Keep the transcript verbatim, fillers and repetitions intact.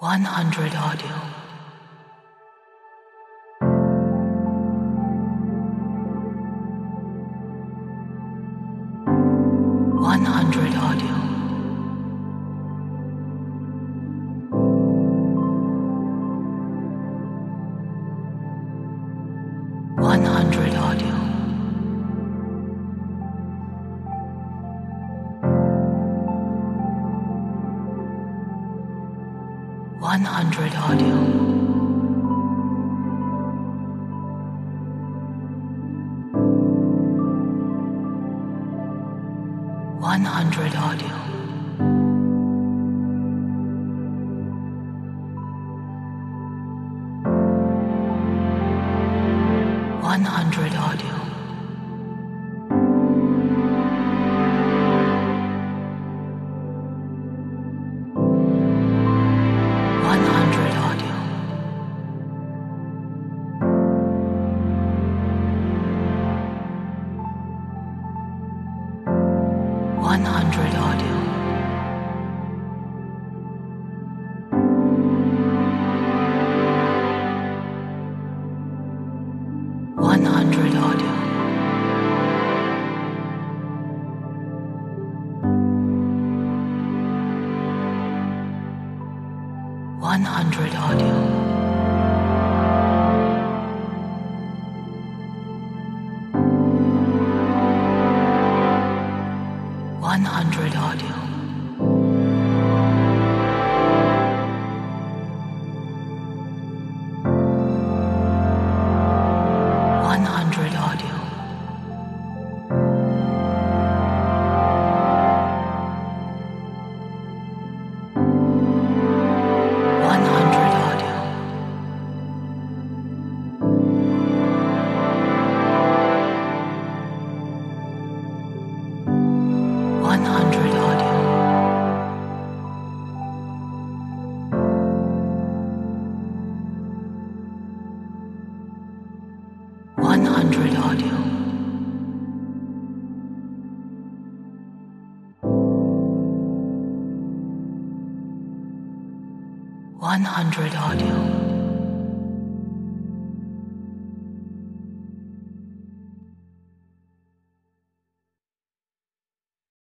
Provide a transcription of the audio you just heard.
one hundred audio. one hundred audio. one hundred audio. one hundred audio. one hundred audio. one hundred audio. one hundred audio. one hundred audio. one hundred audio. one hundred audio. one hundred audio. one hundred audio. one hundred audio. one hundred audio. one hundred audio. one hundred audio.